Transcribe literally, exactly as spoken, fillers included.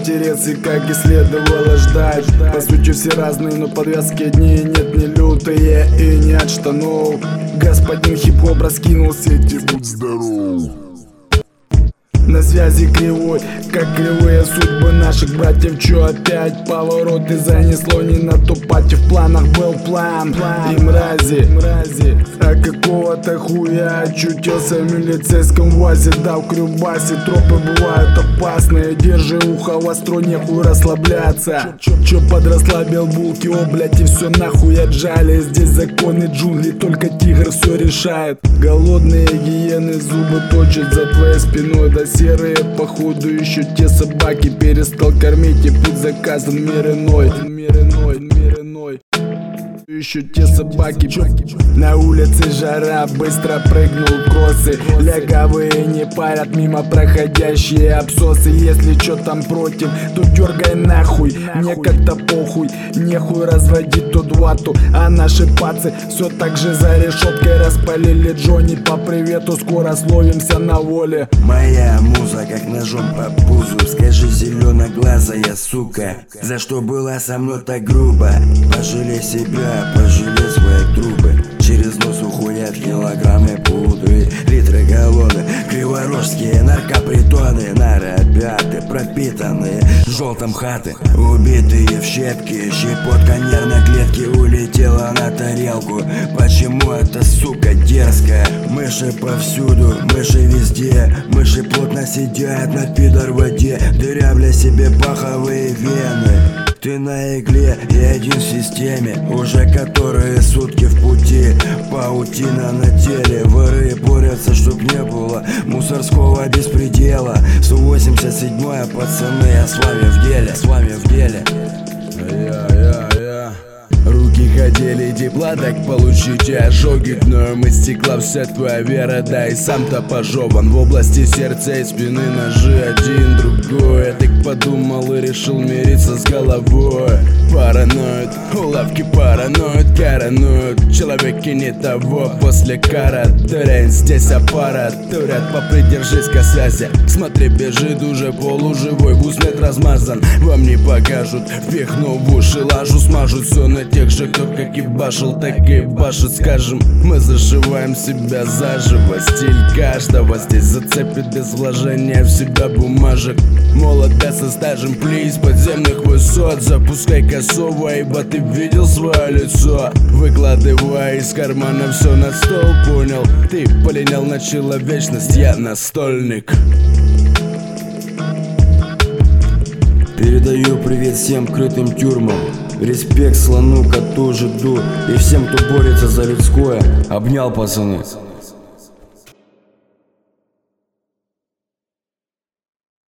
интересы, как и следовало ждать. По сути все разные, но подвязки одни, нет, не лютые и не от штанов. Господин хип-хоп раскинул сети, будь здоров. На связи кривой, как кривые судьбы наших братьев. Чё опять повороты занесло не на ту пати? В планах был план, и мрази, мрази. А какого-то хуя очутился в милицейском ВАЗе. Да, в Крюбасе тропы бывают опасные. Держи ухо востро, нехуй расслабляться. Чё подрасслабил булки, о, блять, и все нахуй отжали. Здесь законы джунглей, только тигр все решает. Голодные гиены зубы точат за твоей спиной. Да серые, походу, еще те собаки. Перестал кормить, и путь заказан, мир иной, мир иной, мир иной. Еще те собаки. На улице жара, быстро прыгнул кроссы. Легавые не парят мимо проходящие обсосы. Если чё там против, то дергай нахуй. Мне как-то похуй, нехуй разводить тут вату. А наши пацы все так же за решеткой распалили Джонни по привету. Скоро словимся на воле. Моя муза как ножом по пузу. Скажи, зеленоглазая сука, за что была со мной так грубо? Пожалей себя, пожалей свои трубы. Через нос уходят килограммы пудры, литры галлоны, криворожские наркопритоны. Нарабяты пропитанные желтом хаты, убитые в щепки. Щепотка нервной клетки улетела на тарелку. Почему эта сука дерзкая? Мыши повсюду, мыши везде. Мыши плотно сидят на пидор воде, дырявля себе паховые вены. Ты на игле и один в системе, уже которые сутки в пути. Паутина на теле, воры борются, чтоб не было мусорского беспредела. сто восемьдесят седьмая, пацаны, я с вами в деле, с вами в деле. Я-я-я. Руки хотели тепла, так получите ожоги. Гноем из стекла вся твоя вера, да и сам-то пожеван. В области сердца и спины ножи один другой. Я так подумал и решил мириться с головой. Параноид, уловки параноид, коронуют. Человеки не того, после кара дырень, здесь аппаратурят, попридержись к связи. Смотри, бежит уже полуживой, в нет размазан. Вам не покажут, впихну в уши лажу. Смажут все на тех же, кто как и башил, так и башит. Скажем, мы зашиваем себя заживо. Стиль каждого здесь зацепит без вложения в себя бумажек. Молодая со стажем, плиз подземных высот. Запускай косово, ибо ты видел свое лицо. Выкладывай из кармана все на стол, понял? Ты полинял на человечность, я настольник. Передаю привет всем крытым тюрьмам. Респект слону, коту, жиду и всем, кто борется за людское. Обнял, пацаны.